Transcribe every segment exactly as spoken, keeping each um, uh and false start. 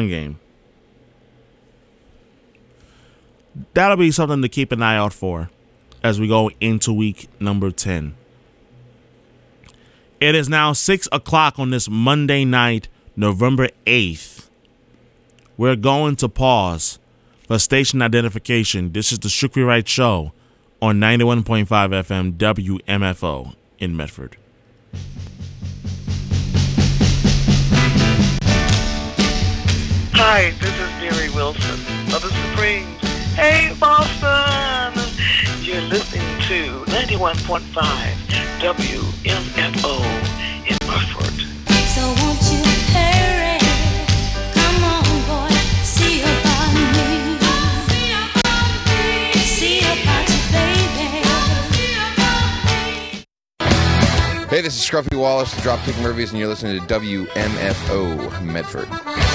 game. That'll be something to keep an eye out for as we go into week number ten. It is now six o'clock on this Monday night, November eighth. We're going to pause for station identification. This is the Shukri Wright Show on ninety-one point five F M W M F O in Medford. Hi, this is Mary Wilson of the Supremes. Hey, Boston! You're listening to ninety-one point five W M F O in Medford. So won't you hurry? Come on, boy, see about me. See about me. See about you, baby. See about me. Hey, this is Scruffy Wallace, the Dropkick Murphys, and you're listening to W M F O Medford.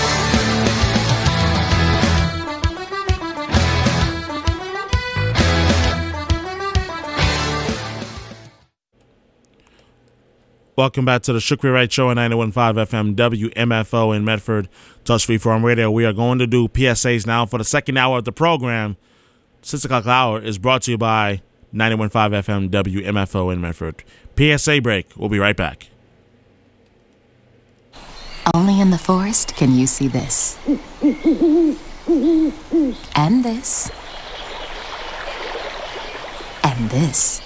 Welcome back to the Shukri Wright Show on ninety-one point five F M W M F O in Medford, Touch Freeform Radio. We are going to do P S As now for the second hour of the program. six o'clock hour is brought to you by ninety-one point five F M W M F O in Medford. P S A break. We'll be right back. Only in the forest can you see this. And this. And this.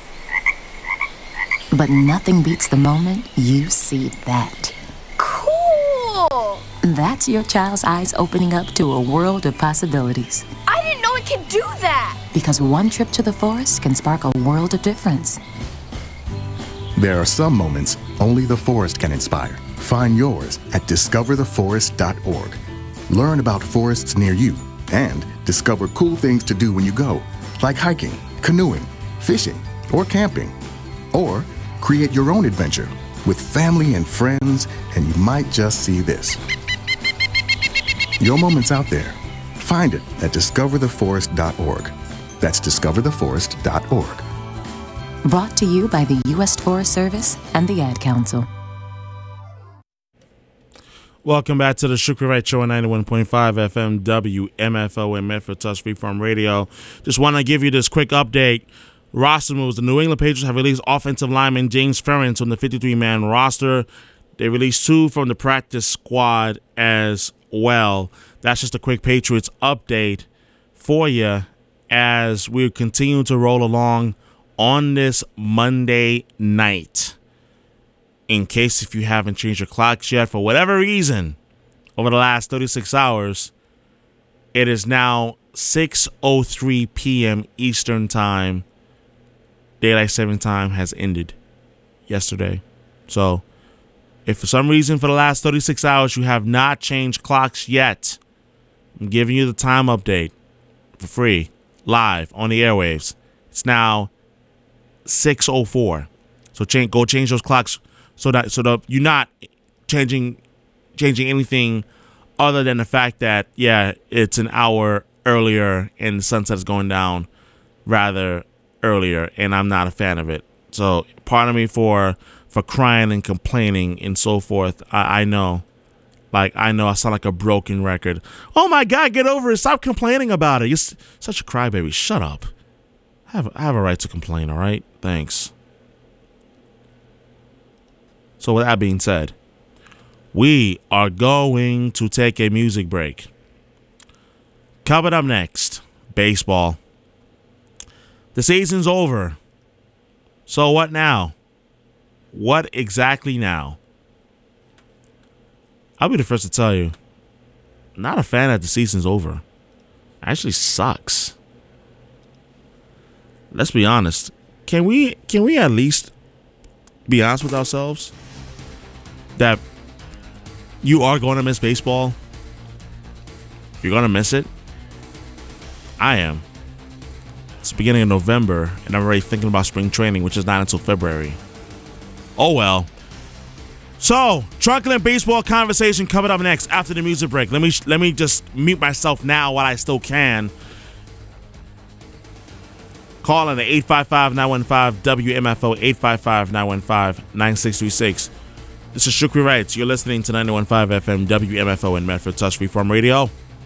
But nothing beats the moment you see that. Cool! That's your child's eyes opening up to a world of possibilities. I didn't know it could do that! Because one trip to the forest can spark a world of difference. There are some moments only the forest can inspire. Find yours at discover the forest dot org. Learn about forests near you and discover cool things to do when you go, like hiking, canoeing, fishing, or camping. Or create your own adventure with family and friends, and you might just see this. Your moment's out there. Find it at discover the forest dot org. That's discover the forest dot org. Brought to you by the U S Forest Service and the Ad Council. Welcome back to the Shukri Wright Show on ninety-one point five F M W M F O in Medford, Touch Freeform Radio. Just want to give you this quick update. Roster moves. The New England Patriots have released offensive lineman James Ferentz from the fifty-three man roster. They released two from the practice squad as well. That's just a quick Patriots update for you as we continue to roll along on this Monday night. In case if you haven't changed your clocks yet, for whatever reason, over the last thirty-six hours, it is now six oh three p.m. Eastern Time. Daylight Saving Time has ended yesterday. So, if for some reason for the last thirty-six hours you have not changed clocks yet, I'm giving you the time update for free, live on the airwaves. It's now six oh four. So change, go change those clocks so that so that you're not changing changing anything other than the fact that, yeah, it's an hour earlier and the sunset is going down rather earlier, and I'm not a fan of it. So pardon me for for crying and complaining and so forth. I, I know. Like, I know I sound like a broken record. Oh my God, get over it. Stop complaining about it. You're s- such a crybaby. Shut up. I have, I have a right to complain, all right? Thanks. So with that being said, we are going to take a music break. Coming up next, baseball. The season's over. So what now? What exactly now? I'll be the first to tell you, not a fan that the season's over. Actually sucks. Let's be honest. Can we can we at least be honest with ourselves that you are going to miss baseball? You're going to miss it? I am. It's the beginning of November, and I'm already thinking about spring training, which is not until February. Oh, well. So, truculent baseball conversation coming up next after the music break. Let me let me just mute myself now while I still can. Call in the eight five five, nine one five, W M F O, eight five five, nine one five, nine six three six. This is Shukri Wright. You're listening to ninety-one point five F M W M F O in Medford, Touch Freeform Radio.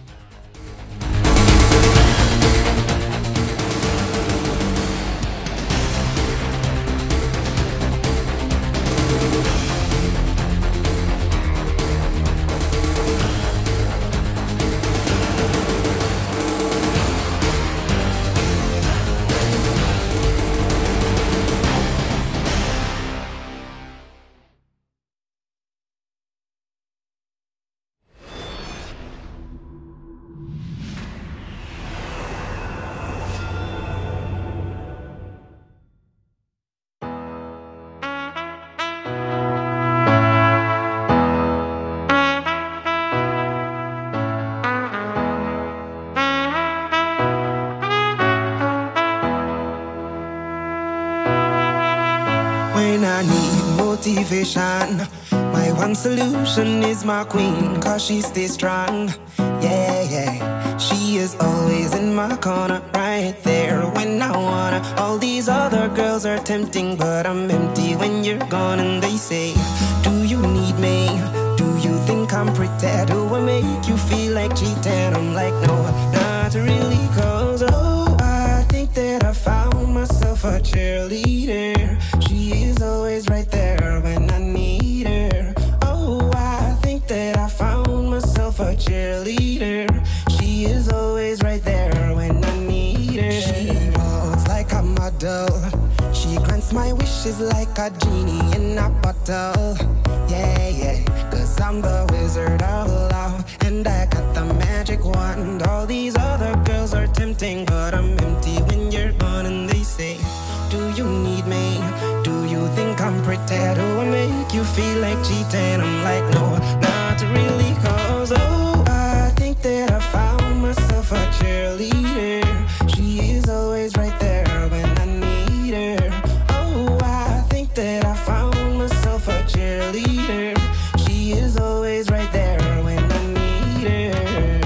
Motivation. My one solution is my queen, cause she stays strong. Yeah, yeah. She is always in my corner, right there when I wanna. All these other girls are tempting, but I'm empty when you're gone. And they say, do you need me? Do you think I'm pretty? Do I make you feel like cheating? I'm like, no, not really, cause oh, I think that I found myself a cheerleader. She is always right there when I need her. Oh, I think that I found myself a cheerleader. She is always right there when I need her. She walks like a model. She grants my wishes like a genie in a bottle. Yeah, yeah, cause I'm the wizard of love, and I got the magic wand. All these other girls are tempting, but I'm empty when you're gone. And they say, do you need me? Do you think I'm pretty? Do I make you feel like cheating? I'm like, no, not really, cause oh, I think that I found myself a cheerleader. She is always right there when I need her. Oh, I think that I found myself a cheerleader. She is always right there when I need her.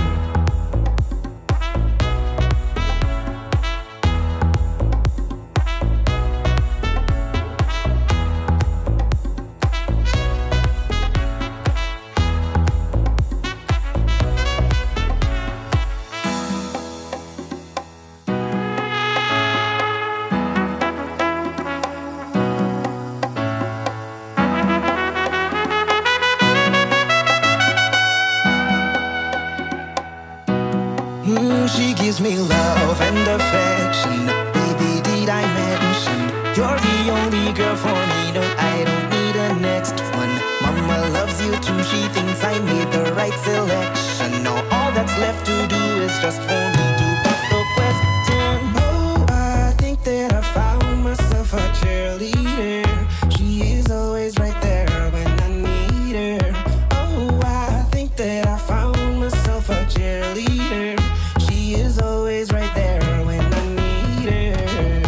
She gives me love and affection. Baby, did I mention you're the only girl for me? No, I don't need a next one. Mama loves you too. She thinks I made the right selection. Now all that's left to do is just for me to put the question. Oh, I think that I found myself a cheerleader. She is always right there when I need her. Oh, I think that I found myself a cheerleader. She is always right there when I need her.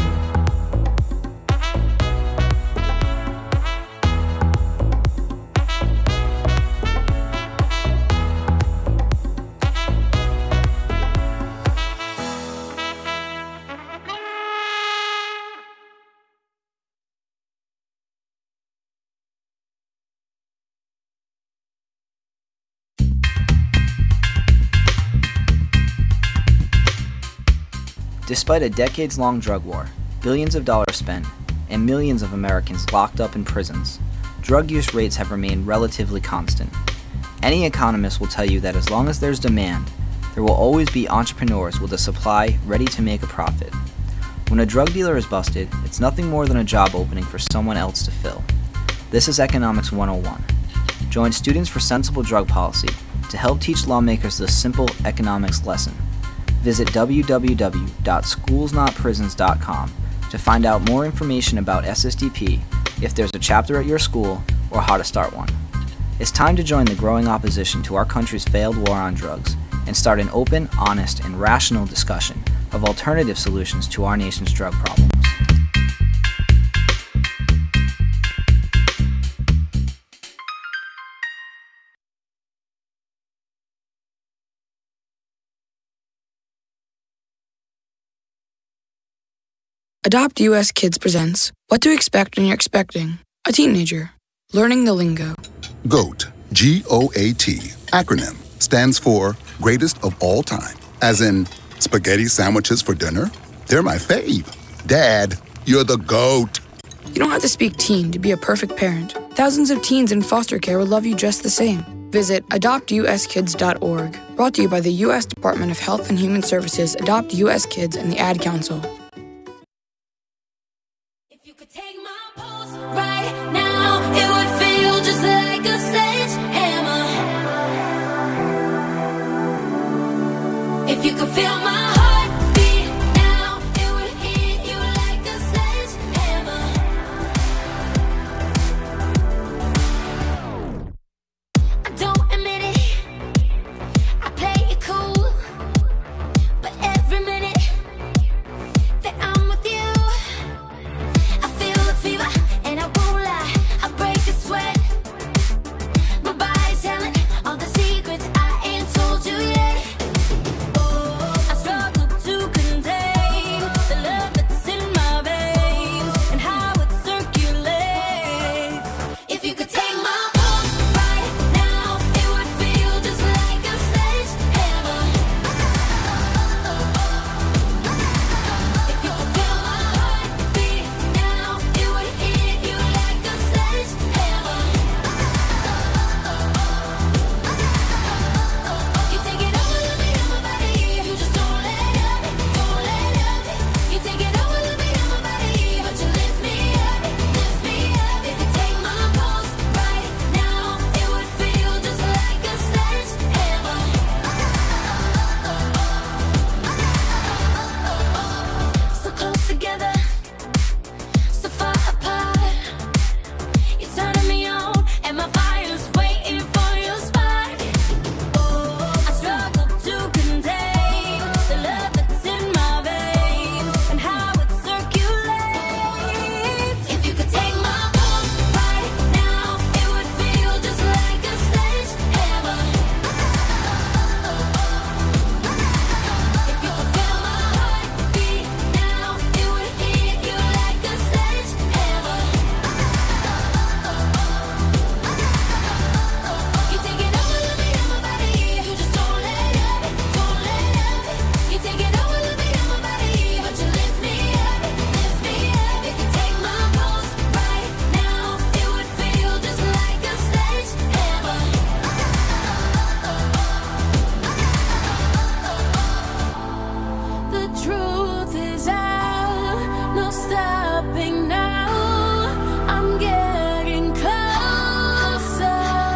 Despite a decades-long drug war, billions of dollars spent, and millions of Americans locked up in prisons, drug use rates have remained relatively constant. Any economist will tell you that as long as there's demand, there will always be entrepreneurs with a supply ready to make a profit. When a drug dealer is busted, it's nothing more than a job opening for someone else to fill. This is Economics one oh one. Join Students for Sensible Drug Policy to help teach lawmakers this simple economics lesson. Visit w w w dot schools not prisons dot com to find out more information about S S D P, if there's a chapter at your school, or how to start one. It's time to join the growing opposition to our country's failed war on drugs and start an open, honest, and rational discussion of alternative solutions to our nation's drug problems. Adopt U S Kids presents What to Expect When You're Expecting a Teenager. Learning the lingo. GOAT, G O A T, acronym, stands for greatest of all time. As in, spaghetti sandwiches for dinner? They're my fave. Dad, you're the GOAT. You don't have to speak teen to be a perfect parent. Thousands of teens in foster care will love you just the same. Visit adopt u s kids dot org. Brought to you by the U S Department of Health and Human Services, Adopt U S Kids, and the Ad Council. If you could take my pulse right now, it would feel just like a sledgehammer. If you could feel my heartbeat now, it would hit you like a sledgehammer. I don't admit it, I play it cool, but every minute that I'm with you, I feel the fever, and I won't lie, I break a sweat. My body's telling all the secrets I ain't told you yet. I struggle to contain the love that's in my veins and how it circulates. If you could take my pulse right now, it would feel just like a sledgehammer. If you could feel my heartbeat now, it would hit you like a sledgehammer. You take it over, let me in my body. You just don't let up, don't let up. You take it over, let me in my body, but you lift me up, lift me up. If you take my pulse right now, it would feel just like a sledgehammer. So close together, so far apart. You're turning me on, and my fire's waiting for your spark. I struggle to contain the love that's in my veins and how it circulates. If you could take my pulse right now, it would feel just like a sledgehammer. If you could feel my heartbeat now, it would hit you like a sledgehammer. You take it over, let me in my body. You just don't let up, don't let up. You take it over, let me in my body, but you lift me up, lift me up. If you take my pulse right now, it would feel just like a sledgehammer. The truth is out, no stopping now. I'm getting closer.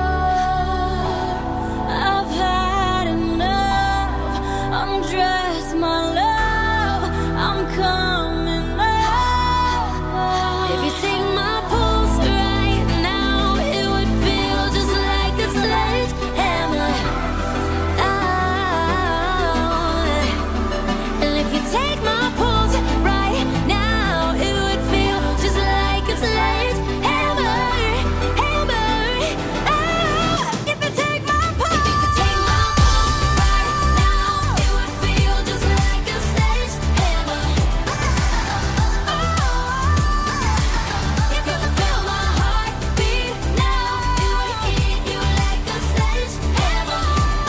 I've had enough. Undress my love. I'm coming up. If you take my pulse right now, it would feel just like a sledgehammer. Oh, and if you take my pulse right now, it would feel just like a sledgehammer, hammer. Ah, if you take my pulse, if you could take my pulse right now, it would feel just like a sledgehammer. If you could feel my heartbeat now, it would hit you like a sledgehammer.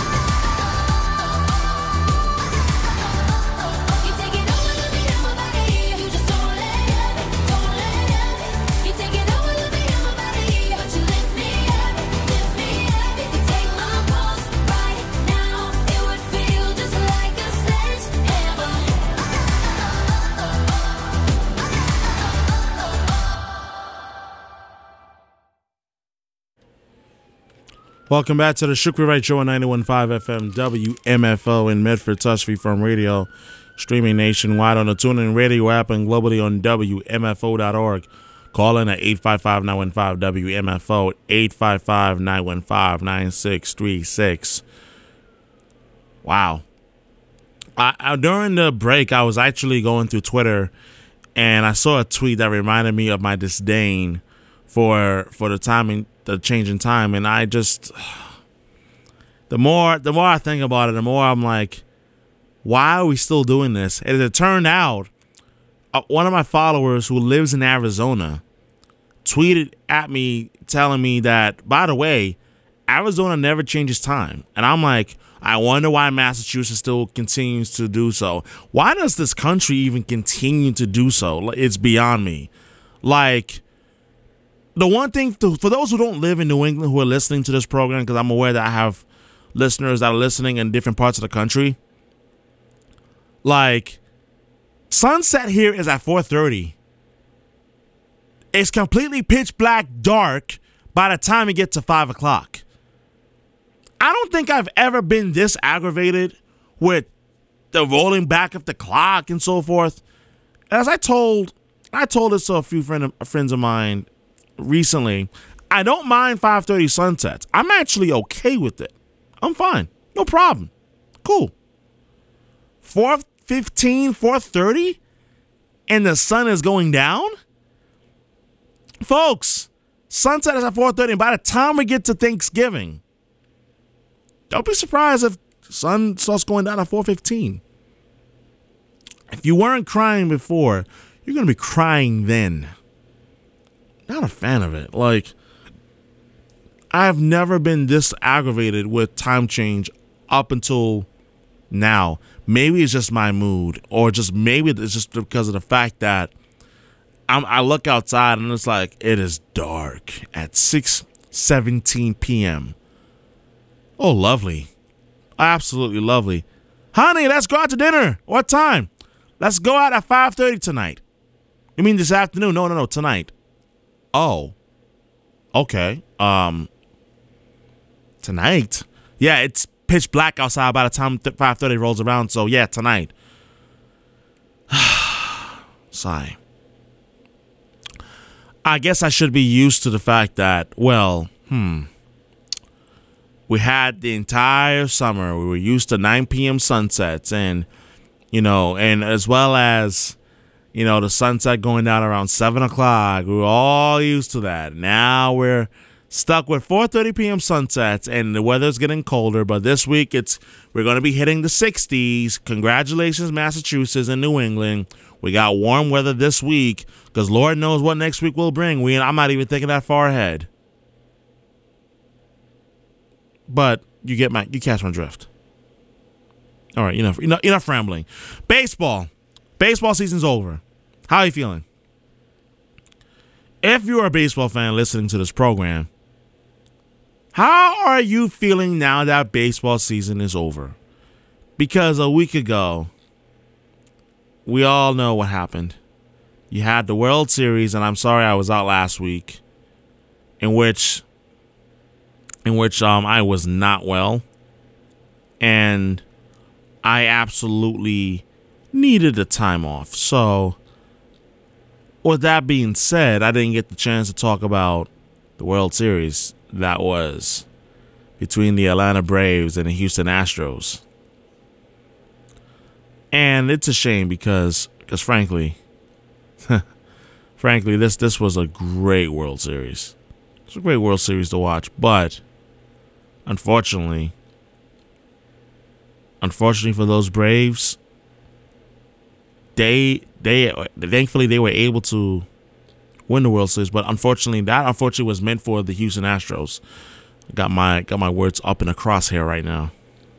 You take it over, let me in my body. You just don't let up, don't let up. You take it over, let me in my body, but you lift me up, lift me up. If you take my pulse right now, it would feel just like a sledgehammer. Welcome back to the Shukri Wright Show on ninety-one point five F M W M F O in Medford, Touch Freeform Radio, streaming nationwide on the TuneIn Radio app and globally on W M F O dot org. Call in at eight five five, nine one five, W M F O, eight five five, nine one five, nine six three six. Wow. I, I, during the break, I was actually going through Twitter, and I saw a tweet that reminded me of my disdain for for the timing, the change in time, and I just the more the more I think about it, the more I'm like, why are we still doing this? And it turned out uh, one of my followers who lives in Arizona tweeted at me telling me that, by the way, Arizona never changes time. And I'm like, I wonder why Massachusetts still continues to do so. Why does this country even continue to do so? It's beyond me. Like, the one thing, to, for those who don't live in New England who are listening to this program, because I'm aware that I have listeners that are listening in different parts of the country, like, sunset here is at four thirty. It's completely pitch black dark by the time you get to five o'clock. I don't think I've ever been this aggravated with the rolling back of the clock and so forth. As I told, I told this to a few friend, friends of mine recently, I don't mind five thirty sunsets. I'm actually okay with it. I'm fine. No problem. Cool. four fifteen, four thirty, and the sun is going down? Folks, sunset is at four thirty, and by the time we get to Thanksgiving, don't be surprised if the sun starts going down at four fifteen. If you weren't crying before, you're going to be crying then. Not a fan of it. Like, I've never been this aggravated with time change up until now. Maybe it's just my mood, or just maybe it's just because of the fact that I'm, I look outside and it's like it is dark at six seventeen p.m. Oh, lovely. Absolutely lovely. Honey, let's go out to dinner. What time? Let's go out at five thirty tonight. You mean this afternoon? No, no, no, tonight. Oh. Okay. Um. Tonight? Yeah, it's pitch black outside by the time five thirty rolls around, so yeah, tonight. Sigh. I guess I should be used to the fact that, well, hmm. We had the entire summer. We were used to nine p.m. sunsets, and, you know, and as well as, you know, the sunset going down around seven o'clock. We were all used to that. Now we're stuck with four thirty p.m. sunsets, and the weather's getting colder, but this week it's we're going to be hitting the sixties. Congratulations, Massachusetts and New England. We got warm weather this week, because Lord knows what next week will bring. We I'm not even thinking that far ahead. But you get my, you catch my drift. All right, enough, enough, enough rambling. Baseball, baseball season's over. How are you feeling? If you're a baseball fan listening to this program, how are you feeling now that baseball season is over? Because a week ago, we all know what happened. You had the World Series, and I'm sorry I was out last week, in which. in which um, I was not well, and I absolutely needed a time off. So, with that being said, I didn't get the chance to talk about the World Series that was between the Atlanta Braves and the Houston Astros. And it's a shame because, because frankly, frankly, this this was a great World Series. It's a great World Series to watch, but Unfortunately, unfortunately for those Braves, they they thankfully they were able to win the World Series, but unfortunately that unfortunately was meant for the Houston Astros. Got my got my words up in a crosshair right now.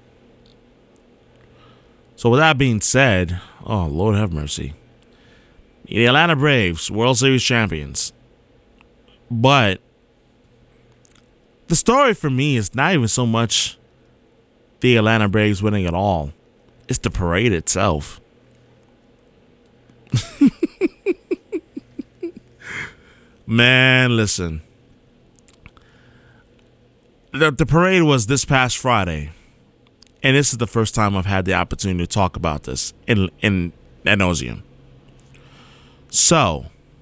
So with that being said, oh Lord have mercy. The Atlanta Braves, World Series champions. But the story for me is not even so much the Atlanta Braves winning at all. It's the parade itself. Man, listen. The, the parade was this past Friday. And this is the first time I've had the opportunity to talk about this in, in ad nauseum. So,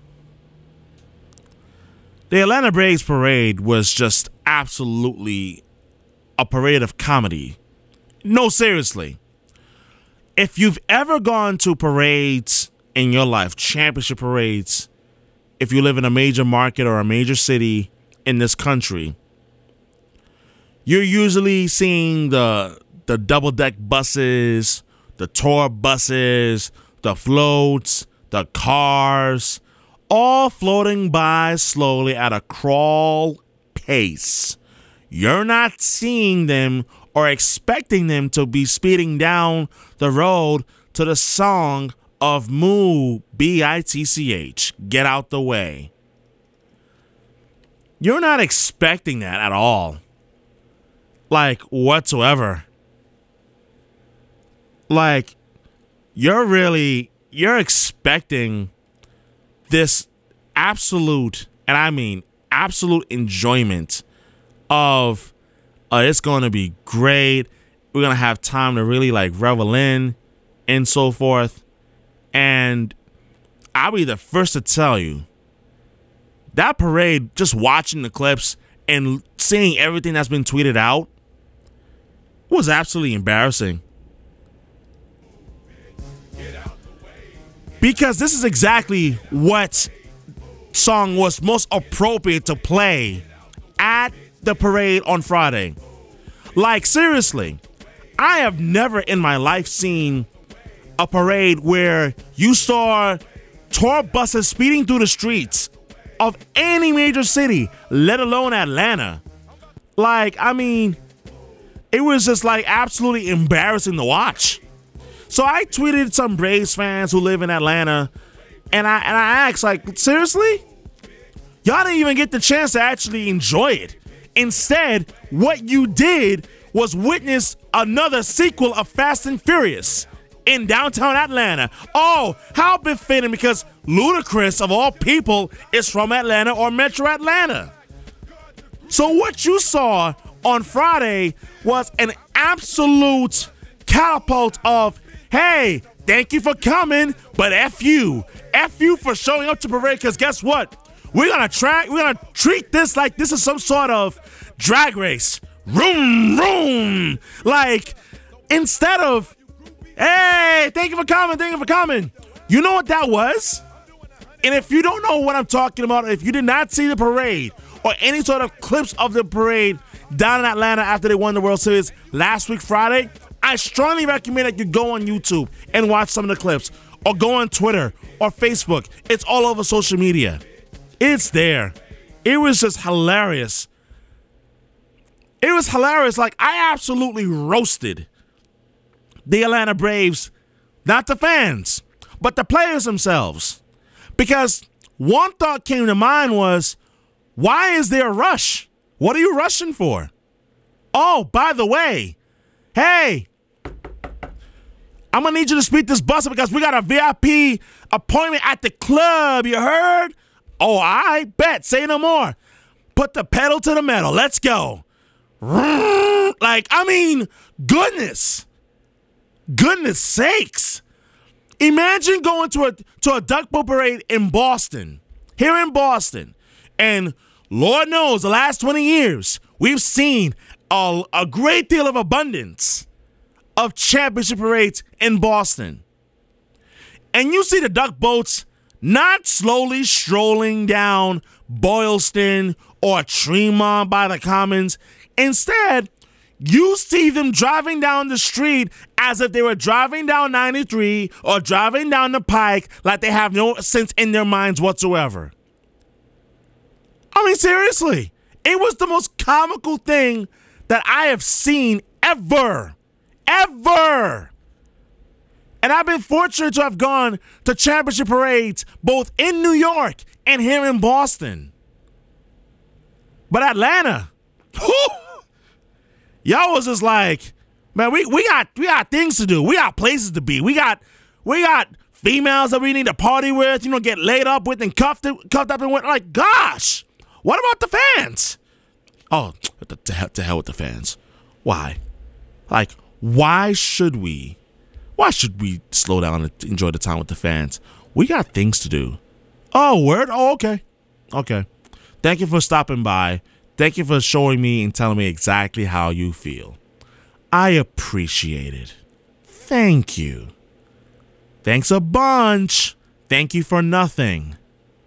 the Atlanta Braves parade was just absolutely a parade of comedy. No, seriously. If you've ever gone to parades in your life, championship parades, if you live in a major market or a major city in this country, you're usually seeing the the double-deck buses, the tour buses, the floats, the cars, all floating by slowly at a crawl pace. You're not seeing them or expecting them to be speeding down the road to the song of Moo, B I T C H, Get Out the Way. You're not expecting that at all. Like, whatsoever. Like, you're really, you're expecting this absolute, and I mean absolute enjoyment of, uh, it's going to be great. We're going to have time to really, like, revel in and so forth. And I'll be the first to tell you, that parade, just watching the clips and seeing everything that's been tweeted out, was absolutely embarrassing. Because this is exactly what song was most appropriate to play at the parade on Friday. Like, seriously, I have never in my life seen a parade where you saw tour buses speeding through the streets of any major city, let alone Atlanta. Like, I mean, it was just like absolutely embarrassing to watch. So I tweeted some Braves fans who live in Atlanta, and I and I asked, like, seriously? Y'all didn't even get the chance to actually enjoy it. Instead, what you did was witness another sequel of Fast and Furious in downtown Atlanta. Oh, how befitting, because Ludacris, of all people, is from Atlanta or Metro Atlanta. So what you saw on Friday was an absolute catapult of, hey, thank you for coming, but F you. F you for showing up to parade, because guess what? We're gonna try, we're gonna treat this like this is some sort of drag race. Room, room. Like, instead of, hey, thank you for coming, thank you for coming. You know what that was? And if you don't know what I'm talking about, if you did not see the parade or any sort of clips of the parade down in Atlanta after they won the World Series last week Friday, I strongly recommend that you go on YouTube and watch some of the clips, or go on Twitter or Facebook. It's all over social media. It's there. It was just hilarious. It was hilarious. Like, I absolutely roasted the Atlanta Braves, not the fans, but the players themselves. Because one thought came to mind was, why is there a rush? What are you rushing for? Oh, by the way, hey, I'm going to need you to speed this bus up because we got a V I P appointment at the club. You heard? Oh, I bet. Say no more. Put the pedal to the metal. Let's go. Like, I mean, goodness. Goodness sakes. Imagine going to a to a duck boat parade in Boston, here in Boston, and Lord knows the last twenty years, we've seen a, a great deal of abundance of championship parades in Boston. And you see the duck boats not slowly strolling down Boylston or Tremont by the Commons. Instead, you see them driving down the street as if they were driving down ninety-three or driving down the Pike, like they have no sense in their minds whatsoever. I mean, seriously, it was the most comical thing that I have seen ever, ever. And I've been fortunate to have gone to championship parades both in New York and here in Boston. But Atlanta, y'all was just like, man, we, we got we got things to do. We got places to be. We got we got females that we need to party with, you know, get laid up with and cuffed cuffed up and went like, gosh, what about the fans? Oh, to, to, hell, to hell with the fans. Why? Like, why should we? Why should we slow down and enjoy the time with the fans? We got things to do. Oh, word? Oh, okay. Okay. Thank you for stopping by. Thank you for showing me and telling me exactly how you feel. I appreciate it. Thank you. Thanks a bunch. Thank you for nothing.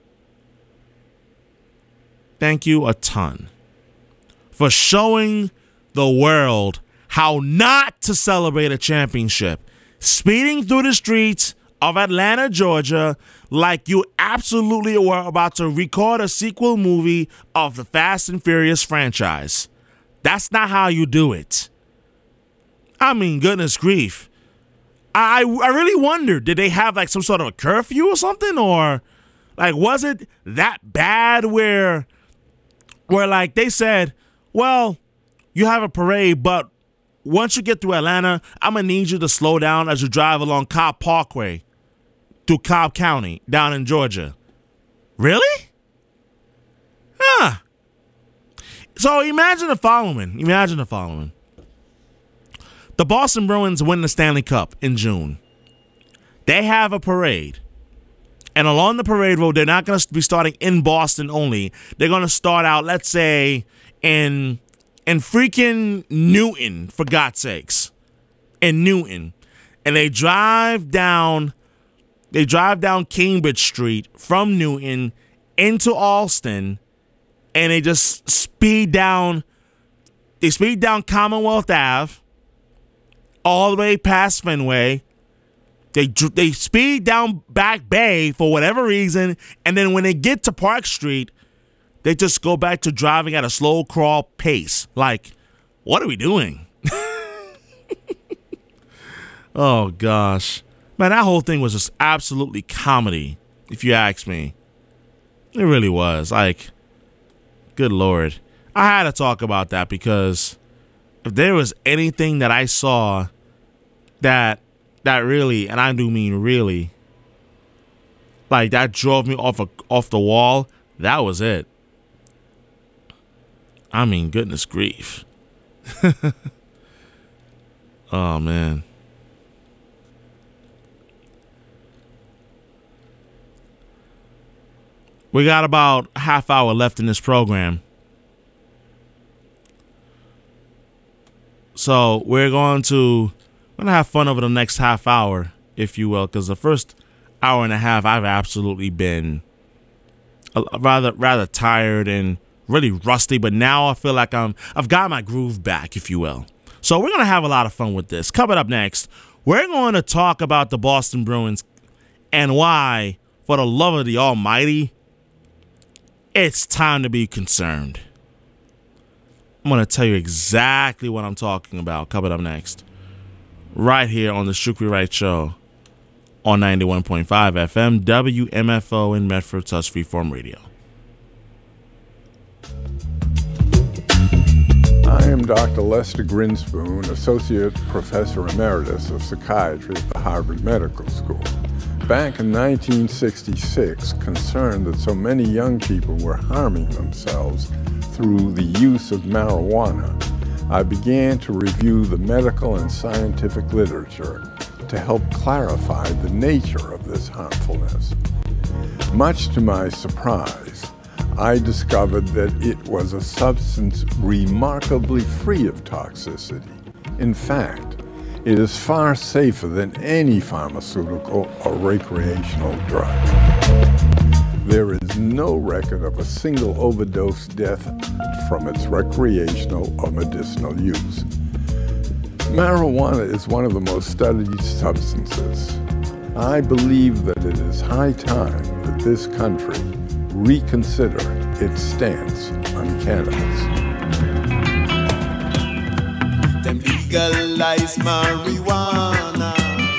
Thank you a ton for showing the world how not to celebrate a championship. Speeding through the streets of Atlanta, Georgia, like you absolutely were about to record a sequel movie of the Fast and Furious franchise. That's not how you do it. I mean, goodness grief. I, I really wondered, did they have like some sort of a curfew or something? Or like, was it that bad where, where like they said, well, you have a parade, but once you get through Atlanta, I'm going to need you to slow down as you drive along Cobb Parkway through Cobb County down in Georgia. Really? Huh. So imagine the following. Imagine the following. The Boston Bruins win the Stanley Cup in June. They have a parade. And along the parade road, they're not going to be starting in Boston only. They're going to start out, let's say, in, in freaking Newton, for God's sakes. In Newton. And they drive down, they drive down Cambridge Street from Newton into Allston. And they just speed down, they speed down Commonwealth Avenue, all the way past Fenway. They they speed down Back Bay for whatever reason, and then when they get to Park Street, they just go back to driving at a slow crawl pace. Like, what are we doing? Oh, gosh. Man, that whole thing was just absolutely comedy, if you ask me. It really was. Like, good Lord. I had to talk about that because if there was anything that I saw that that really, and I do mean really, like that drove me off a, off the wall, that was it. I mean, goodness grief. Oh, man. We got about a half hour left in this program. So we're going to we're gonna have fun over the next half hour, if you will, because the first hour and a half I've absolutely been rather rather tired and really rusty. But now I feel like I'm I've got my groove back, if you will. So we're gonna have a lot of fun with this. Coming up next, we're going to talk about the Boston Bruins and why, for the love of the Almighty, it's time to be concerned. I'm going to tell you exactly what I'm talking about coming up next. Right here on the Shukri Wright Show on ninety-one point five F M, W M F O in Medford, Touch Freeform Radio. I am Doctor Lester Grinspoon, Associate Professor Emeritus of Psychiatry at the Harvard Medical School. Back in nineteen sixty-six, concerned that so many young people were harming themselves through the use of marijuana, I began to review the medical and scientific literature to help clarify the nature of this harmfulness. Much to my surprise, I discovered that it was a substance remarkably free of toxicity. In fact, it is far safer than any pharmaceutical or recreational drug. There is no record of a single overdose death from its recreational or medicinal use. Marijuana is one of the most studied substances. I believe that it is high time that this country reconsider its stance on cannabis. Them legalize marijuana.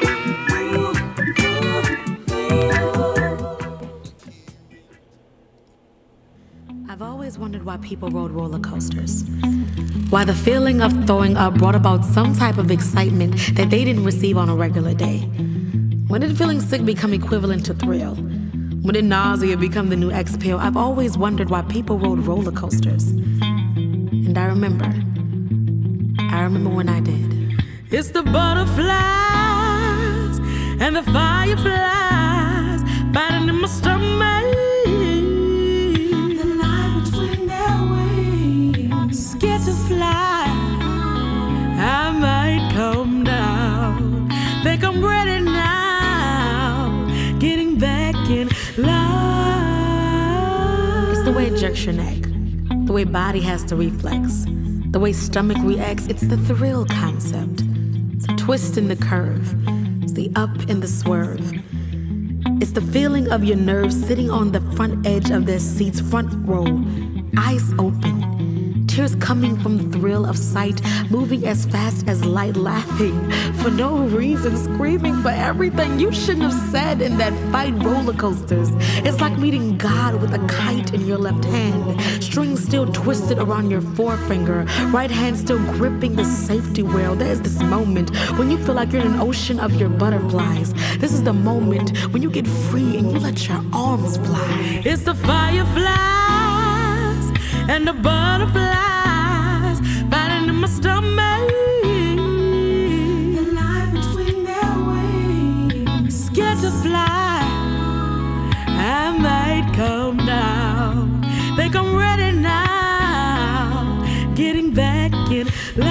I've always wondered why people rode roller coasters. Why the feeling of throwing up brought about some type of excitement that they didn't receive on a regular day. When did feeling sick become equivalent to thrill? When did nausea become the new exhale? I've always wondered why people rode roller coasters. And I remember, I remember when I did. It's the butterflies and the fireflies fighting in my stomach. The line between their wings, scared to fly. I might come down, think I'm ready now, getting back in line. It's the way it jerks your neck, the way body has to reflex, the way stomach reacts. It's the thrill concept. It's a twist in the curve. It's the up and the swerve. It's the feeling of your nerves sitting on the front edge of their seats, front row, eyes open, tears coming from the thrill of sight, moving as fast as light, laughing for no reason, screaming for everything you shouldn't have said in that fight. Roller coasters. It's like meeting God with a kite in your left hand, strings still twisted around your forefinger, right hand still gripping the safety rail. There's this moment when you feel like you're in an ocean of your butterflies. This is the moment when you get free and you let your arms fly. It's the fireflies and the butterflies fighting in my stomach. The line between their wings, scared to fly. I might come down. Think I'm ready now. Getting back in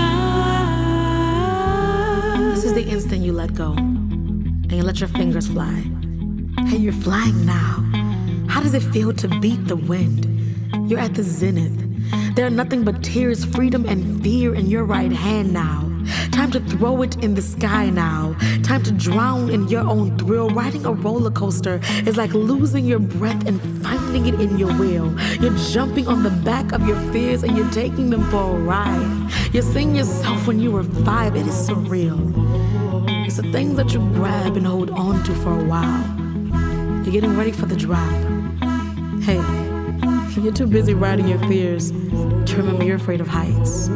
love. This is the instant you let go and you let your fingers fly. Hey, you're flying now. How does it feel to beat the wind? You're at the zenith. There are nothing but tears, freedom, and fear in your right hand now. Time to throw it in the sky now. Time to drown in your own thrill. Riding a roller coaster is like losing your breath and finding it in your will. You're jumping on the back of your fears and you're taking them for a ride. You're seeing yourself when you were five. It is surreal. It's the things that you grab and hold on to for a while. You're getting ready for the drop. Hey, you're too busy riding your fears to remember you're afraid of heights.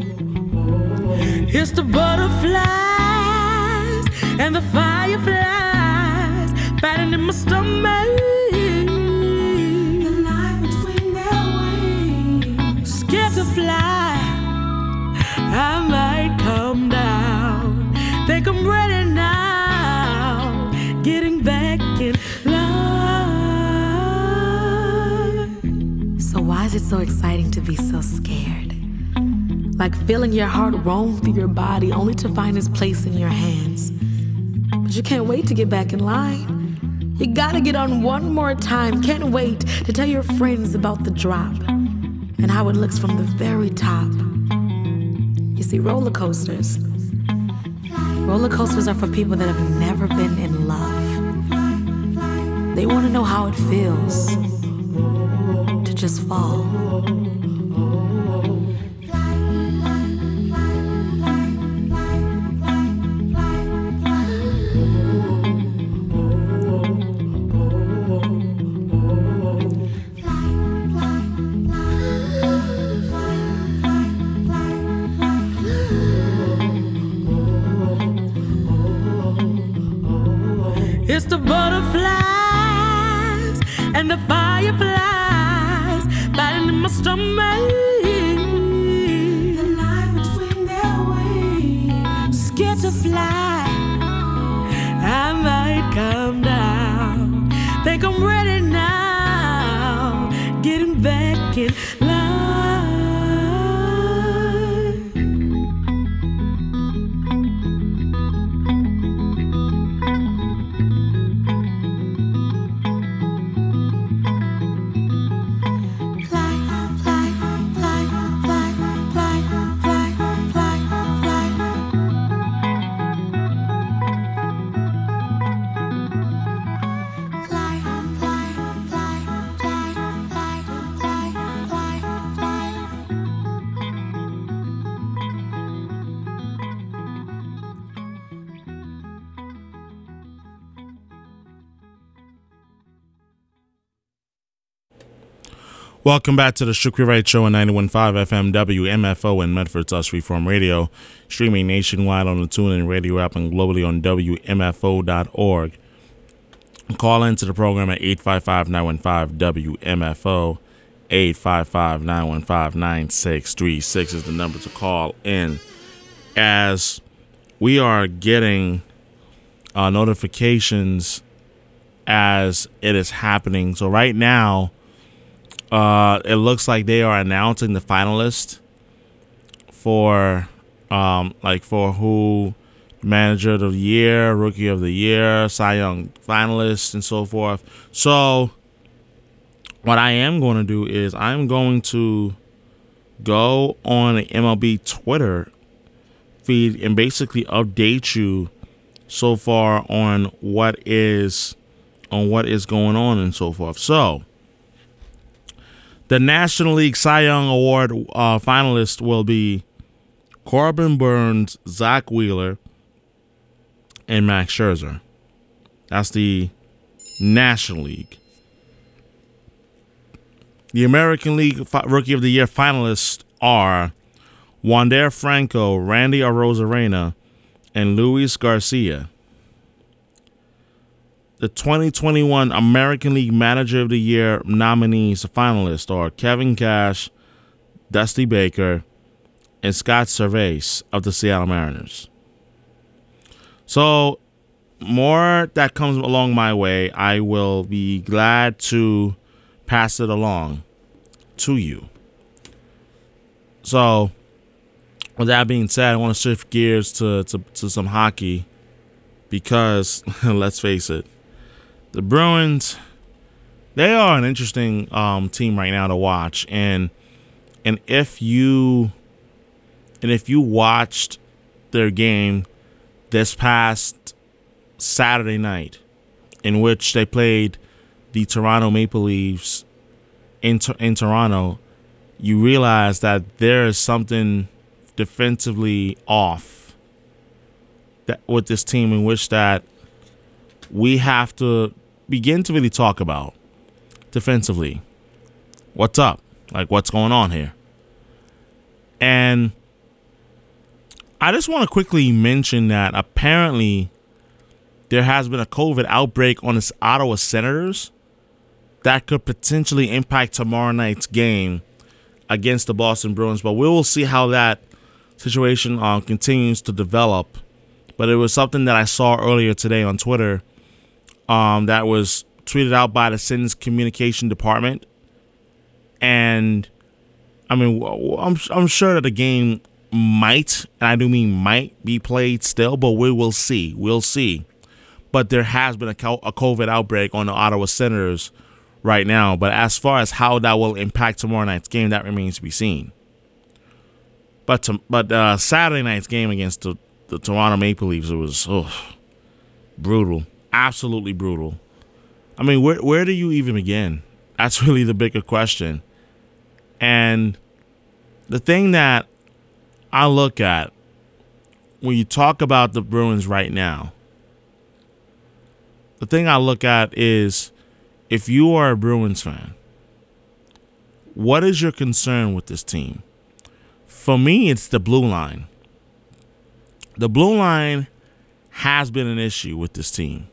It's the butterflies and the fireflies fighting in my stomach. The line between their wings, scared to fly. I might come down. Think I'm ready now. Getting back in love. So why is it so exciting to be so scared? Like feeling your heart roam through your body only to find its place in your hands. But you can't wait to get back in line. You gotta get on one more time. Can't wait to tell your friends about the drop and how it looks from the very top. You see, roller coasters. Roller coasters are for people that have never been in love. They want to know how it feels to just fall. It's the butterflies and the fireflies fighting in my stomach. The line between their wings, scared to fly. I might come down. Think I'm ready now. Getting back in line. Welcome back to the Shukri Wright Show on ninety-one point five F M W M F O in Medford, Touch Freeform Radio, streaming nationwide on the TuneIn Radio app and globally on W M F O dot org. Call into the program at eight five five, nine one five, W M F O. eight five five, nine one five, nine six three six is the number to call in, as we are getting uh, notifications as it is happening. So right now, Uh, it looks like they are announcing the finalists for, um, like for who manager of the year, rookie of the year, Cy Young finalists, and so forth. So what I am going to do is I'm going to go on the M L B Twitter feed and basically update you so far on what is on what is going on and so forth. So, the National League Cy Young Award uh, finalists will be Corbin Burns, Zach Wheeler, and Max Scherzer. That's the National League. The American League Rookie of the Year finalists are Wander Franco, Randy Arozarena, and Luis Garcia. The twenty twenty-one American League Manager of the Year nominees finalists are Kevin Cash, Dusty Baker, and Scott Servais of the Seattle Mariners. So, more that comes along my way, I will be glad to pass it along to you. So, with that being said, I want to shift gears to, to, to some hockey because, let's face it, the Bruins, they are an interesting um, team right now to watch. And and if you and if you watched their game this past Saturday night, in which they played the Toronto Maple Leafs in in Toronto, you realize that there is something defensively off that with this team, in which that we have to begin to really talk about defensively. What's up? Like, what's going on here? And I just want to quickly mention that apparently there has been a COVID outbreak on the Ottawa Senators that could potentially impact tomorrow night's game against the Boston Bruins. But we will see how that situation uh, continues to develop. But it was something that I saw earlier today on Twitter um, that was tweeted out by the Sens communication department. And, I mean, I'm, I'm sure that the game might, and I do mean might, be played still, but we will see. We'll see. But there has been a COVID outbreak on the Ottawa Senators right now. But as far as how that will impact tomorrow night's game, that remains to be seen. But to, but uh, Saturday night's game against the, the Toronto Maple Leafs, it was oh, brutal. Absolutely brutal. I mean, where where do you even begin? That's really the bigger question. And the thing that I look at when you talk about the Bruins right now, the thing I look at is, if you are a Bruins fan, what is your concern with this team? For me, it's the blue line. The blue line has been an issue with this team.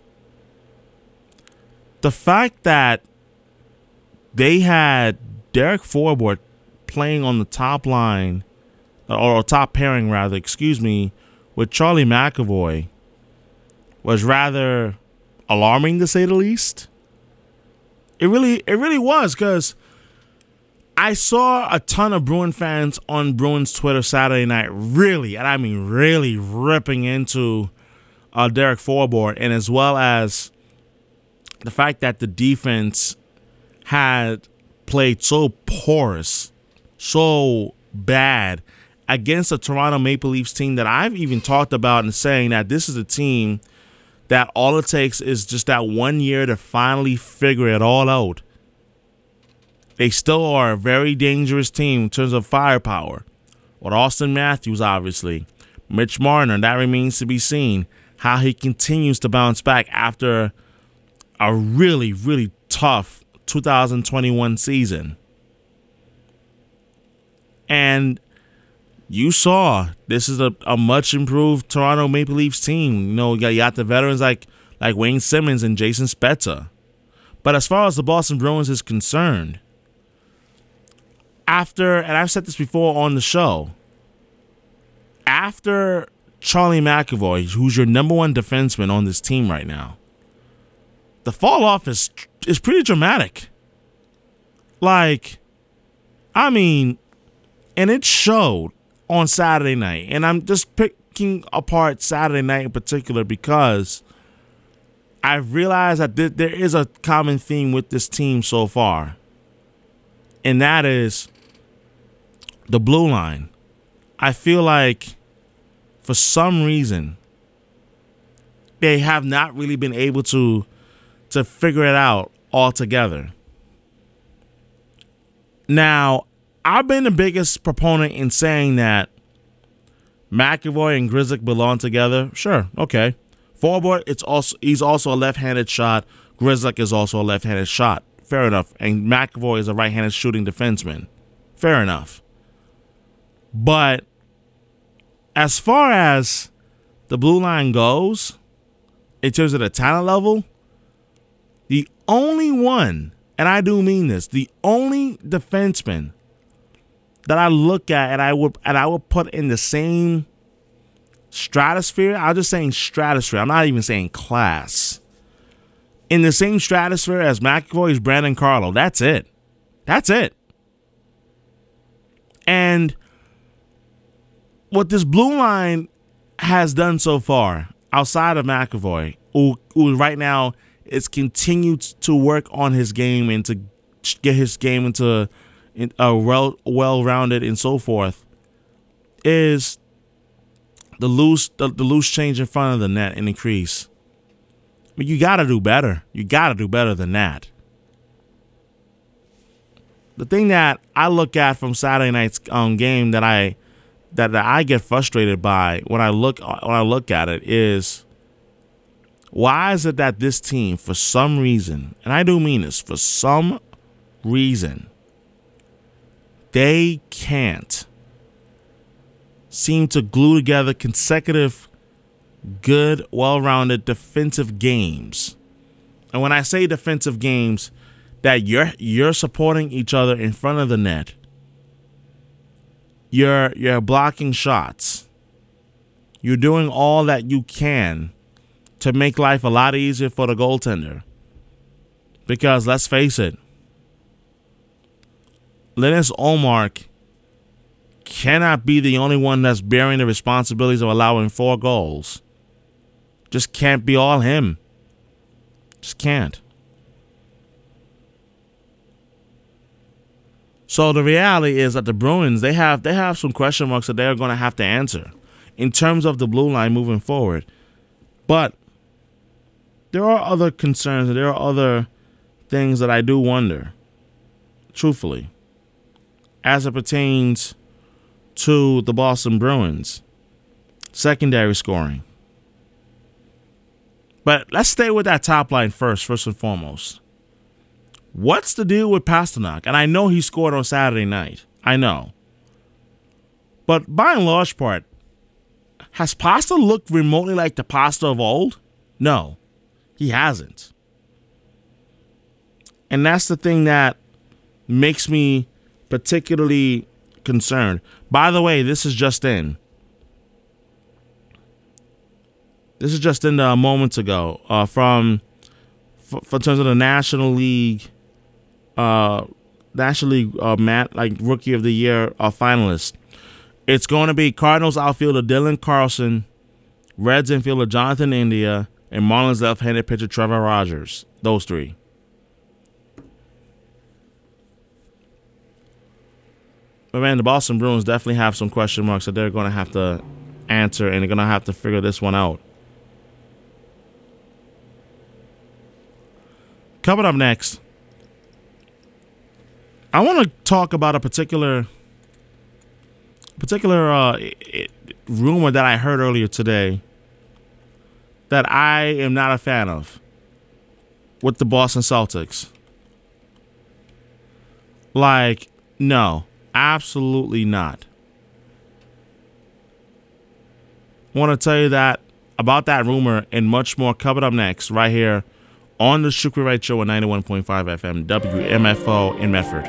The fact that they had Derek Forbort playing on the top line, or top pairing rather, excuse me, with Charlie McAvoy was rather alarming, to say the least. It really, it really was, because I saw a ton of Bruin fans on Bruins Twitter Saturday night, really, and I mean really, ripping into uh, Derek Forbort, and as well as the fact that the defense had played so porous, so bad against a Toronto Maple Leafs team that I've even talked about and saying that this is a team that all it takes is just that one year to finally figure it all out. They still are a very dangerous team in terms of firepower. With Austin Matthews, obviously. Mitch Marner, that remains to be seen. How he continues to bounce back after a really, really tough two thousand twenty-one season. And you saw this is a, a much improved Toronto Maple Leafs team. You know, you got, you got the veterans like, like Wayne Simmons and Jason Spezza. But as far as the Boston Bruins is concerned, after, and I've said this before on the show, after Charlie McAvoy, who's your number one defenseman on this team right now, the fall off is is pretty dramatic. Like, I mean, and it showed on Saturday night. And I'm just picking apart Saturday night in particular because I've realized that th- there is a common theme with this team so far. And that is the blue line. I feel like for some reason they have not really been able to to figure it out altogether. Now, I've been the biggest proponent in saying that McAvoy and Grzelcyk belong together. Sure, okay. Forward, it's also he's also a left-handed shot. Grzelcyk is also a left-handed shot. Fair enough. And McAvoy is a right-handed shooting defenseman. Fair enough. But as far as the blue line goes, in terms of the talent level, the only one, and I do mean this, the only defenseman that I look at and I would and I would put in the same stratosphere, I'm just saying stratosphere, I'm not even saying class. In the same stratosphere as McAvoy is Brandon Carlo. That's it. That's it. And what this blue line has done so far, outside of McAvoy, who, who right now is continued to work on his game and to get his game into a well, well-rounded and so forth, is the loose the, the loose change in front of the net and increase. But you got to do better. You got to do better than that. The thing that I look at from Saturday night's um, game that I that, that I get frustrated by when I look when I look at it is, why is it that this team, for some reason, and I do mean this, for some reason, they can't seem to glue together consecutive good, well-rounded defensive games. And when I say defensive games, that you're you're supporting each other in front of the net. You're you're blocking shots. You're doing all that you can to make life a lot easier for the goaltender. Because let's face it, Linus Ullmark cannot be the only one that's bearing the responsibilities of allowing four goals. Just can't be all him. Just can't. So the reality is that the Bruins, they have they have some question marks that they're going to have to answer in terms of the blue line moving forward. But there are other concerns and there are other things that I do wonder, truthfully, as it pertains to the Boston Bruins. Secondary scoring. But let's stay with that top line first, first and foremost. What's the deal with Pastrnak? And I know he scored on Saturday night. I know. But by and large part, has Pasta looked remotely like the Pasta of old? No, he hasn't. And that's the thing that makes me particularly concerned. By the way, this is just in. This is just in uh, moments ago uh, from, for, for terms of the National League, uh, National League uh, Matt, like Rookie of the Year uh, finalist. It's going to be Cardinals outfielder Dylan Carlson, Reds infielder Jonathan India, and Marlins left-handed pitcher Trevor Rogers. Those three. But man, the Boston Bruins definitely have some question marks that they're going to have to answer, and they're going to have to figure this one out. Coming up next, I want to talk about a particular particular uh, it, rumor that I heard earlier today that I am not a fan of with the Boston Celtics. Like, no, absolutely not. I want to tell you that about that rumor and much more coming up next right here on the Shukri Wright Show at ninety-one point five F M W M F O in Medford.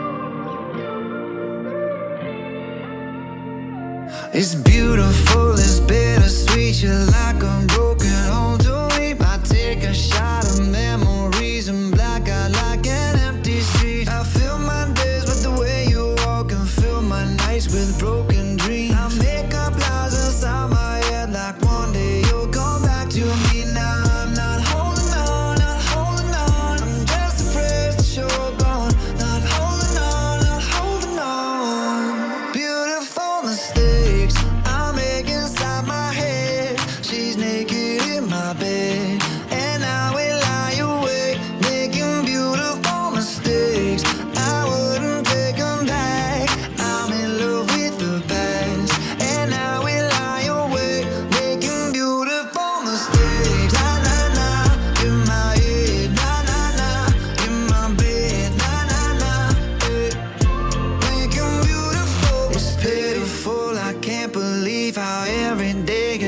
It's beautiful, it's bittersweet. You're like a broken home to me. I take a shot of memories and black out like an empty street. I fill my days with the way you walk and fill my nights with broken dreams. I make up lies inside my head like one day you'll come back to me. Now I'm not holding on, not holding on. I'm just afraid that you're gone. Not holding on, not holding on. Beautiful mistakes I make inside my head. She's naked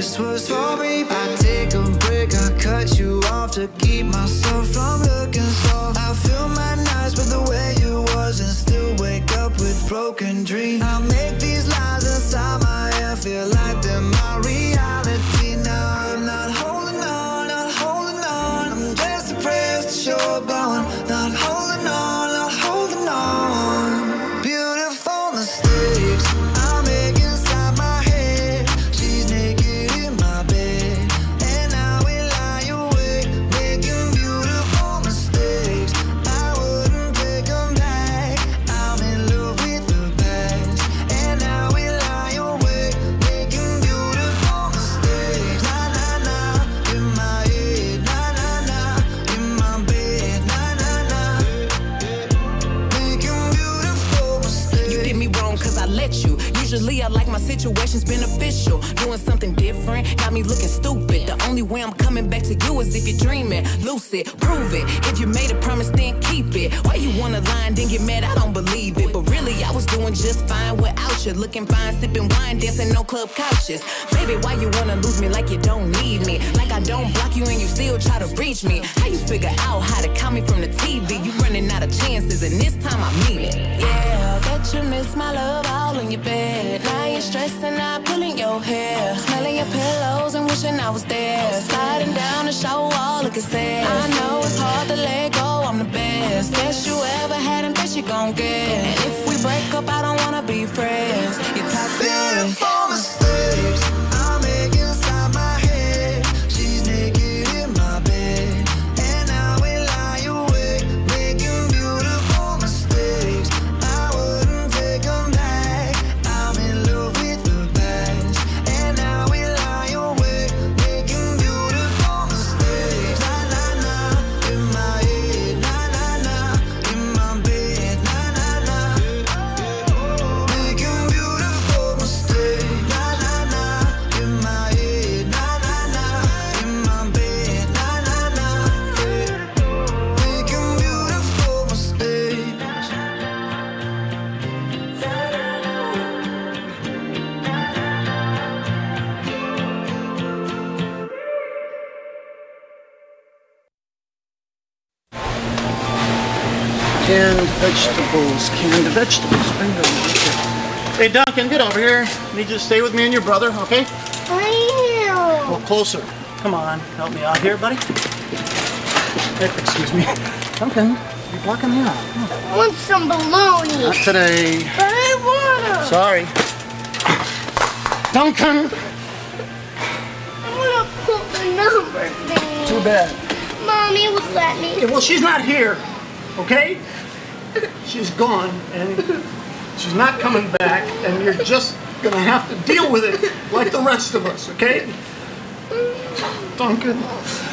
this was for me. I take a break, I cut you off to keep myself from looking soft. I fill my nights with the way you was and still wake up with broken dreams. I make these lies inside my head feel like they're my reality. Now I'm not holding on, not holding on. I'm just depressed, you're gone. Not holding on, not holding on. Beautiful mistakes I make inside my head. She's naked in my bed, and now we lie awake, making beautiful mistakes. I wouldn't take them back. I'm in love with the past, and now we lie awake, making beautiful mistakes. Na na na, in my head, na na na, in my bed, na na na, making beautiful mistakes. You did me wrong cause I let you. Usually I like my situations beneficial. Doing something different got me looking stupid. The only way I'm coming back to you is if you're dreaming. Lucid, prove it. If you made a promise, then keep it. Why you wanna lie and then get mad? I don't believe it. But really, I was doing just fine without you. Looking fine, sipping wine, dancing no club couches. Baby, why you wanna lose me like you don't need me? Like I don't block you and you still try to reach me. How you figure out how to count me from the T V? You running out of chances and this time I mean it. Yeah, bet you miss my love all in your bed. Now you're stressing out, pulling your hair, smelling your pillows and wishing I was there. Sliding down the shower wall, looking sad. I know it's hard to let go, I'm the best. Best you ever had and best you gon' get. And if we break up, I don't wanna be friends. You're toxic. Beautiful mistakes I make inside my head. She's naked in my bed, and now we lie awake, making beautiful mistakes. I wouldn't take them back. I'm in love with the past, and now we lie awake, making beautiful mistakes. Na na na, in my head, na na na, in my bed, na na na, making beautiful mistakes. Na na na, in my head, na na na, in my bed, na na na, making beautiful mistakes. Canned vegetables, canned vegetables, bingo. Hey Duncan, get over here. I need you to stay with me and your brother, okay? Well, closer. Come on, help me out here, buddy. Hey, excuse me. Duncan, you're blocking me out. Come on. I want some bologna. Not today. But I wanna. Sorry. Duncan! I wanna put the number thing. Too bad. Mommy would let me. Yeah, well, she's not here, okay? She's gone, and she's not coming back, and you're just gonna have to deal with it like the rest of us, okay? Duncan.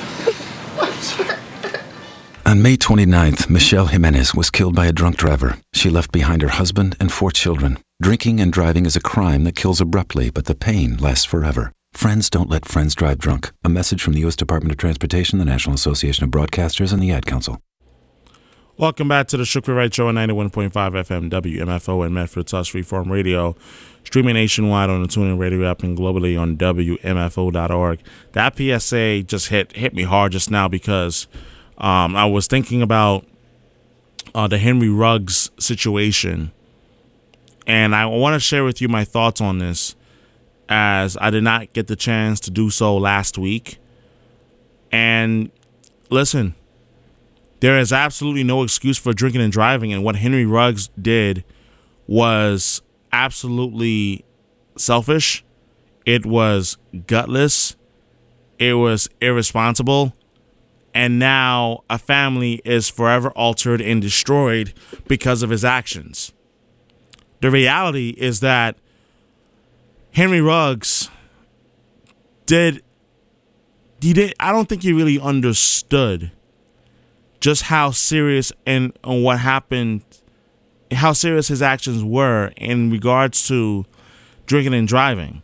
On May twenty-ninth, Michelle Jimenez was killed by a drunk driver. She left behind her husband and four children. Drinking and driving is a crime that kills abruptly, but the pain lasts forever. Friends don't let friends drive drunk. A message from the U S Department of Transportation, the National Association of Broadcasters, and the Ad Council. Welcome back to the Shukri Wright Show on ninety-one point five F M W M F O and Medford Touch Freeform Radio, streaming nationwide on the TuneIn Radio app and globally on W M F O dot org. That P S A just hit hit me hard just now because um, I was thinking about uh, the Henry Ruggs situation, and I want to share with you my thoughts on this, as I did not get the chance to do so last week. And listen, there is absolutely no excuse for drinking and driving, and what Henry Ruggs did was absolutely selfish. It was gutless. It was irresponsible. And now a family is forever altered and destroyed because of his actions. The reality is that Henry Ruggs did, he did, I don't think he really understood just how serious and, and what happened, how serious his actions were in regards to drinking and driving.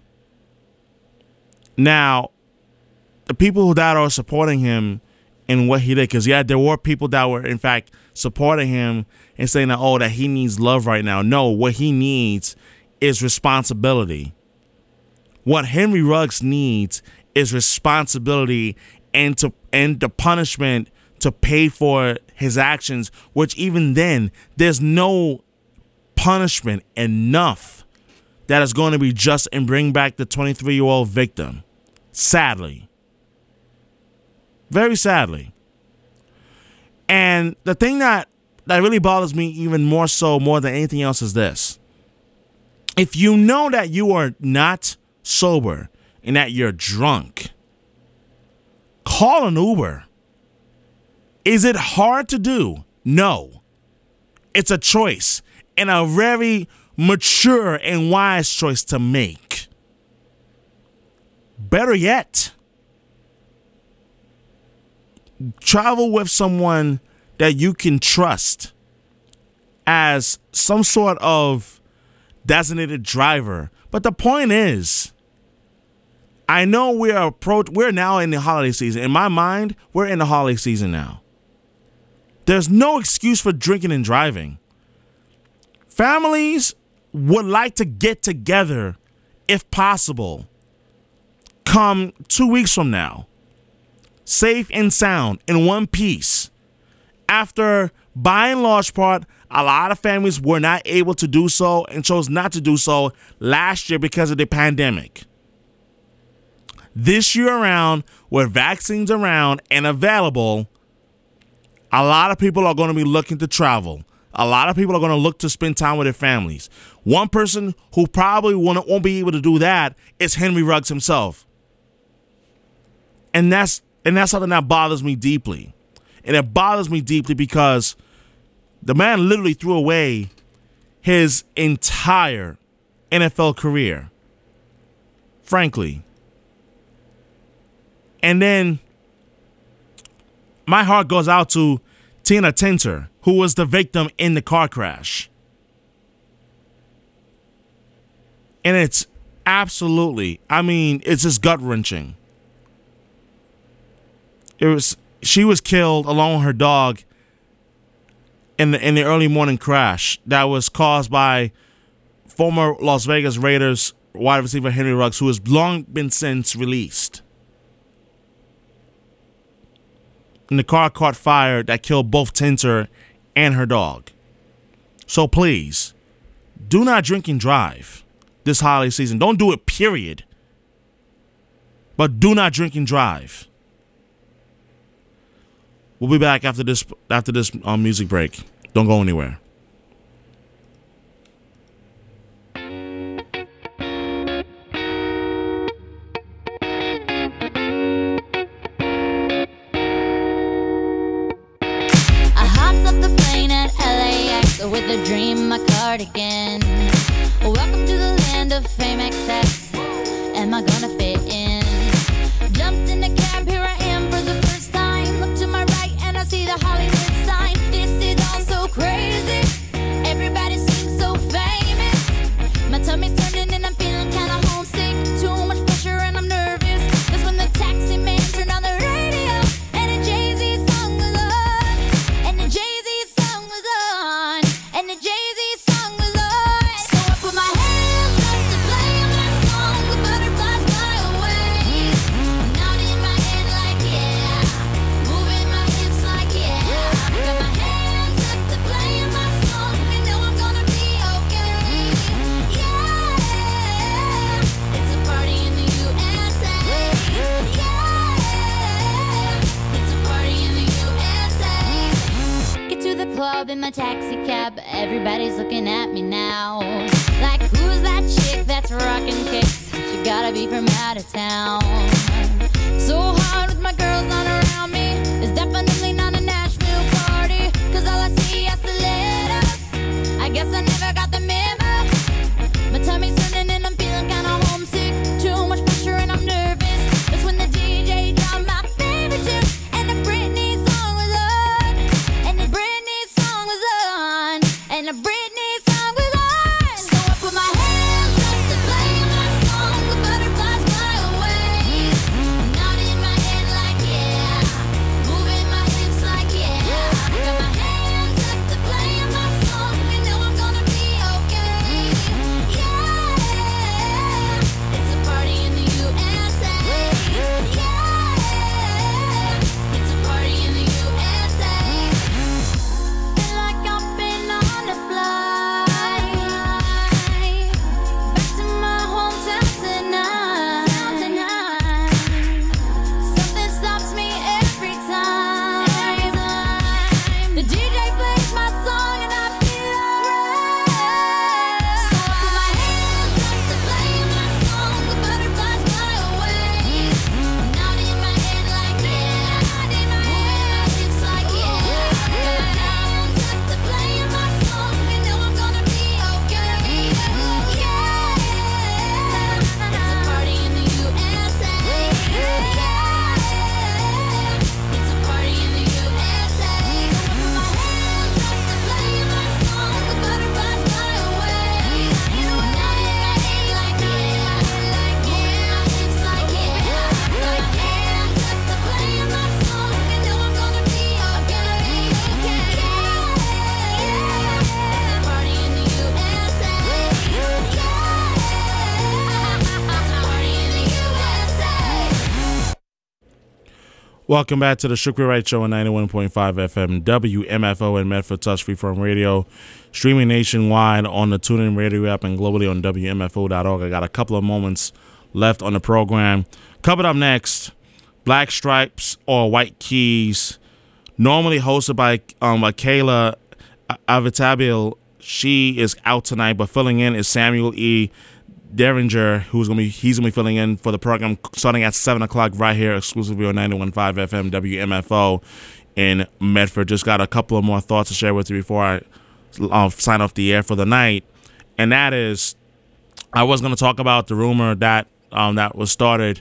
Now, the people that are supporting him in what he did, because yeah, there were people that were in fact supporting him and saying that, oh, that he needs love right now. No, what he needs is responsibility. What Henry Ruggs needs is responsibility and to and the punishment to pay for his actions, which even then, there's no punishment enough that is going to be just and bring back the twenty-three-year-old victim. Sadly. Very sadly. And the thing that, that really bothers me even more so, more than anything else, is this. If you know that you are not sober and that you're drunk, call an Uber. Is it hard to do? No. It's a choice, and a very mature and wise choice to make. Better yet, travel with someone that you can trust as some sort of designated driver. But the point is, I know we're approach we're now in the holiday season. In my mind, we're in the holiday season now. There's no excuse for drinking and driving. Families would like to get together, if possible, come two weeks from now, safe and sound, in one piece. After, by and large part, a lot of families were not able to do so and chose not to do so last year because of the pandemic. This year around, with vaccines around and available, a lot of people are going to be looking to travel. A lot of people are going to look to spend time with their families. One person who probably won't, won't be able to do that is Henry Ruggs himself. And that's and that's something that bothers me deeply. And it bothers me deeply because the man literally threw away his entire N F L career. Frankly. And then my heart goes out to Tina Tintor, who was the victim in the car crash. And it's absolutely, I mean, it's just gut-wrenching. It was she was killed along with her dog in the in the early morning crash that was caused by former Las Vegas Raiders wide receiver Henry Ruggs, who has long been since released. And the car caught fire that killed both Tintor and her dog. So please, do not drink and drive this holiday season. Don't do it, period. But do not drink and drive. We'll be back after this after this um, music break. Don't go anywhere. With a dream, my cardigan. Welcome to the land of fame excess. Am I gonna fit in? Jumped in the cab, here I am for the first time. Look to my right and I see the Hollywood sign. This is all so crazy. Everybody seems so famous. My tummy's turning and I'm feeling kinda homesick. Too much pressure and I'm nervous. That's when the taxi man turned on the radio and a Jay-Z song was on. And the Jay-Z song was on. And the Jay-Z song was on. So I put my hands up to play my song. The butterflies fly away. Nodding my head like yeah. Moving my hips like yeah. I got my hands up to play my song. You know I'm gonna be okay. Yeah. It's a party in the U S A. Yeah. It's a party in the U S A. Get to the club in my taxi cab. Everybody's looking at me now. Like, who's that chick that's rocking kicks? She gotta be from out of town. So hard with my girls on around me. It's definitely not a Nashville party. Cause all I see is stilettos. I guess I never got the memo. My tummy's turning and I'm feeling kinda homesick. Too much pressure and I'm nervous. That's when the D J dropped my favorite tune. And the Britney song was on. And the Britney song was on. And the Britney song was on. So I put my hands up to play my song. The butterflies fly away. Nodding my head like yeah. Welcome back to the Shukri Wright Show on ninety-one point five F M W M F O in Medford, Touch Freeform Radio, streaming nationwide on the TuneIn Radio app and globally on W M F O dot org. I got a couple of moments left on the program. Coming up next, Black Stripes or White Keys, normally hosted by um, Kayla Avitabil. She is out tonight, but filling in is Samuel E. Derringer, who's gonna be he's gonna be filling in for the program starting at seven o'clock right here exclusively on ninety-one point five F M W M F O in Medford. Just got a couple of more thoughts to share with you before I uh, sign off the air for the night, and that is I was gonna talk about the rumor that um, that was started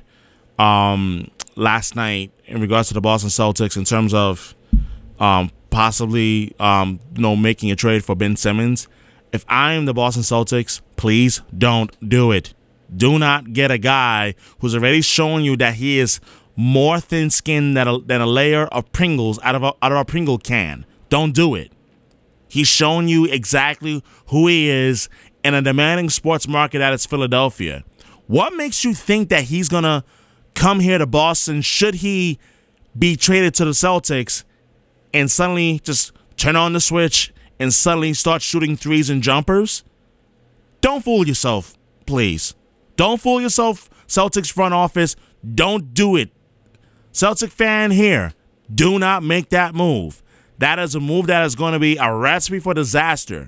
um, last night in regards to the Boston Celtics in terms of um, possibly um, you know making a trade for Ben Simmons. If I am the Boston Celtics, please don't do it. Do not get a guy who's already shown you that he is more thin-skinned than a, than a layer of Pringles out of a, out of a Pringle can. Don't do it. He's shown you exactly who he is in a demanding sports market that is Philadelphia. What makes you think that he's going to come here to Boston should he be traded to the Celtics and suddenly just turn on the switch and suddenly start shooting threes and jumpers? Don't fool yourself, please. Don't fool yourself, Celtics front office. Don't do it. Celtic fan here, do not make that move. That is a move that is going to be a recipe for disaster.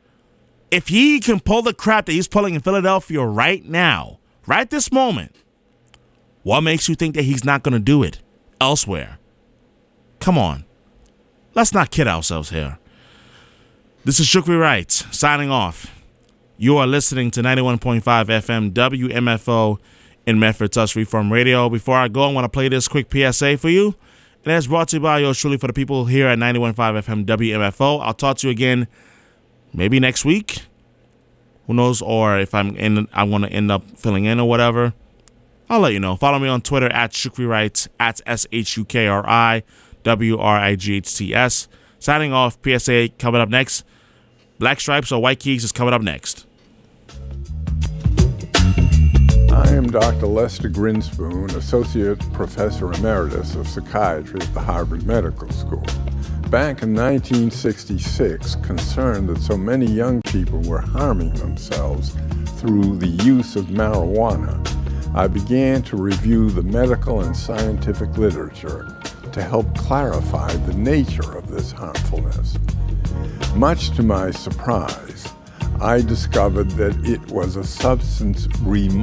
If he can pull the crap that he's pulling in Philadelphia right now, right this moment, what makes you think that he's not going to do it elsewhere? Come on. Let's not kid ourselves here. This is Shukri Wright signing off. You are listening to ninety-one point five F M W M F O in Medford, Touch Freeform Radio. Before I go, I want to play this quick P S A for you. And that's brought to you by yours truly for the people here at ninety-one point five F M W M F O. I'll talk to you again maybe next week. Who knows? Or if I'm in, I want to end up filling in or whatever. I'll let you know. Follow me on Twitter at Shukri Wright, at S H U K R I W R I G H T S. Signing off, P S A coming up next. Black Stripes or White Keys is coming up next. I am Doctor Lester Grinspoon, Associate Professor Emeritus of Psychiatry at the Harvard Medical School. Back in nineteen sixty-six, concerned that so many young people were harming themselves through the use of marijuana, I began to review the medical and scientific literature to help clarify the nature of this harmfulness. Much to my surprise, I discovered that it was a substance remarkable